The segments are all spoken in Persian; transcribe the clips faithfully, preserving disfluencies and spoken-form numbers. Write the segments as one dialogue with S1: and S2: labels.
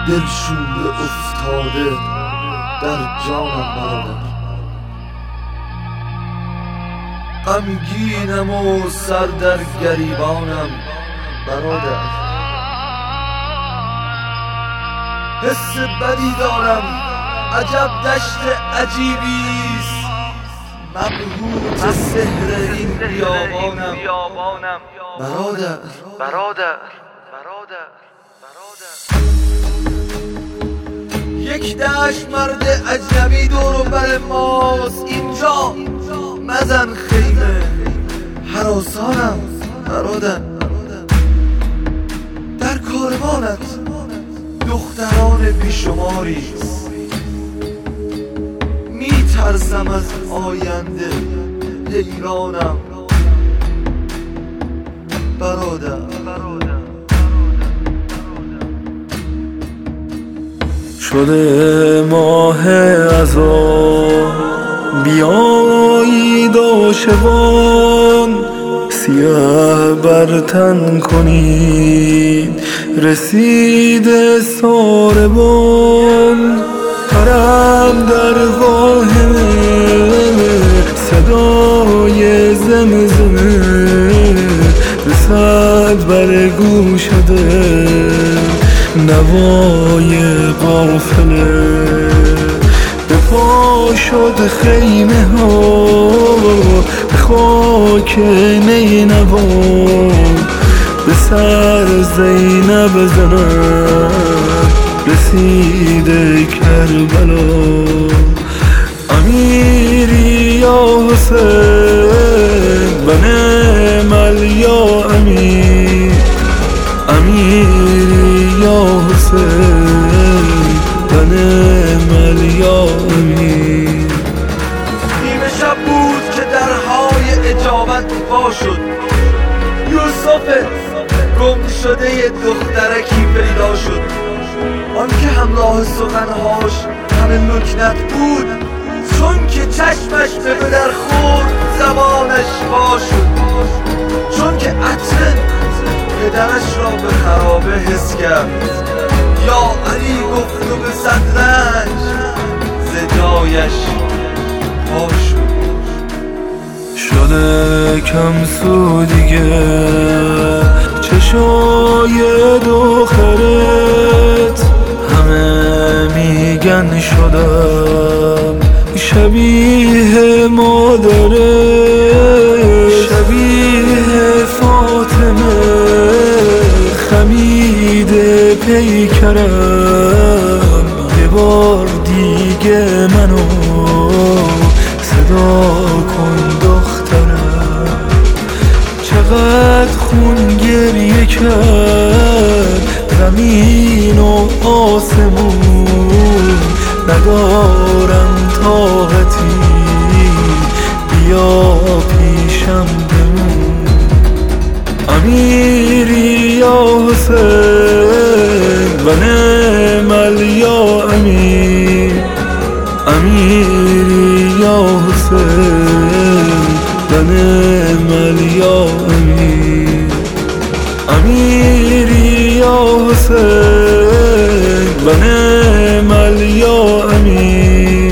S1: دلشوره افتاده در جانم برادر. غمگینم و سر در گریبانم برادر. حس بدی دارم، عجب دشت عجیبیست، مبهوت سحر این بیابانم برادر. برادر یک دشت مرد اجنبی دور و بر ماست، اینجا مزن خیمه هراسانم برادر. در کاروانت دختران بیشماریست، میترسم از آینده حیرانم برادر.
S2: شده ماه عزا بیایید عاشقان، سیاه برتن کنید رسید ساربان. حرم در واهمه صدای زمزمه رسد بر گوش دل نوای قافله. به پا شد خیمه ها به خاک نینوا، به سر زینب زنم رسیده کربلا. امیری یا حسین و نعم یا امیر، امیری یا حسین و نعم یا امیر.
S1: نیمه شب بود که درهای اجابت وا شد، یوسف گم شده ی دخترکی پیدا شد. آن که همراه سخنهاش همه نکنت بود، چون که چشمش به پدر خورد زبانش وا شد. چون که عطر پدرش را به خرابه حس کرد، یا علی گفت و به صد رنج ز جایش پا شد.
S2: شده کم سو دیگه چشای دخترت، همه میگن شدم شبیه مادرت، شبیه فاطمه خمیده پیکرم. یه بار دیگه منو صدا کن دخترم. چقدر خون گریه کرد زمین و آسمون، ندارم طاقتی بیا پیشم بمون. امیری یا حسین و نعم یا امیر، امیری یا حسین و نعم یا امیر، امیری یا حسین و نعم یا امیر،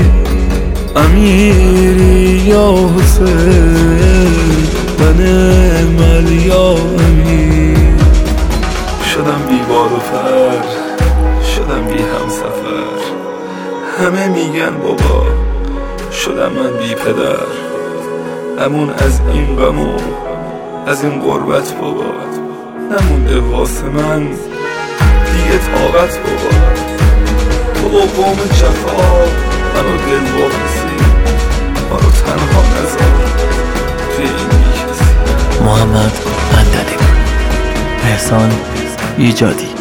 S2: امیری یا حسین و نعم یا امیر. شدم بی بار و فر، شدم بی همسفر، همه میگن بابا شدم من بی پدر. همون از این غم و از این غربت بابا نمونده واسه من دیگه طاقت بابا. بابا قوم جفا منو دل واپسی، منو تنها نذار توی این بی کسی.
S3: محمد بندری، احسان ایجادی.